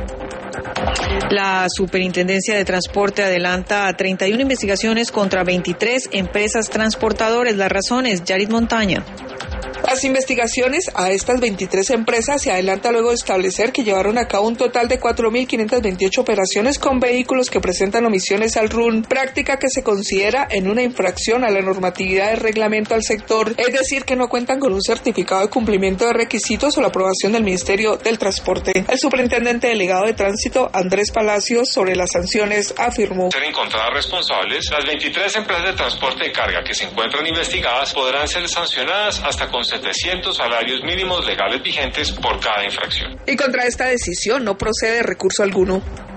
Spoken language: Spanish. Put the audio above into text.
La Superintendencia de Transporte adelanta 31 investigaciones contra 23 empresas transportadoras. Las razones, Yarit Montaña. Las investigaciones a estas 23 empresas se adelanta luego de establecer que llevaron a cabo un total de 4.528 operaciones con vehículos que presentan omisiones al RUN, práctica que se considera en una infracción a la normatividad de reglamento al sector, es decir, que no cuentan con un certificado de cumplimiento de requisitos o la aprobación del Ministerio del Transporte. El superintendente delegado de Tránsito, Andrés Palacios, sobre las sanciones afirmó: ser encontradas responsables, las 23 empresas de transporte de carga que se encuentran investigadas podrán ser sancionadas hasta con 700 salarios mínimos legales vigentes por cada infracción. Y contra esta decisión no procede recurso alguno.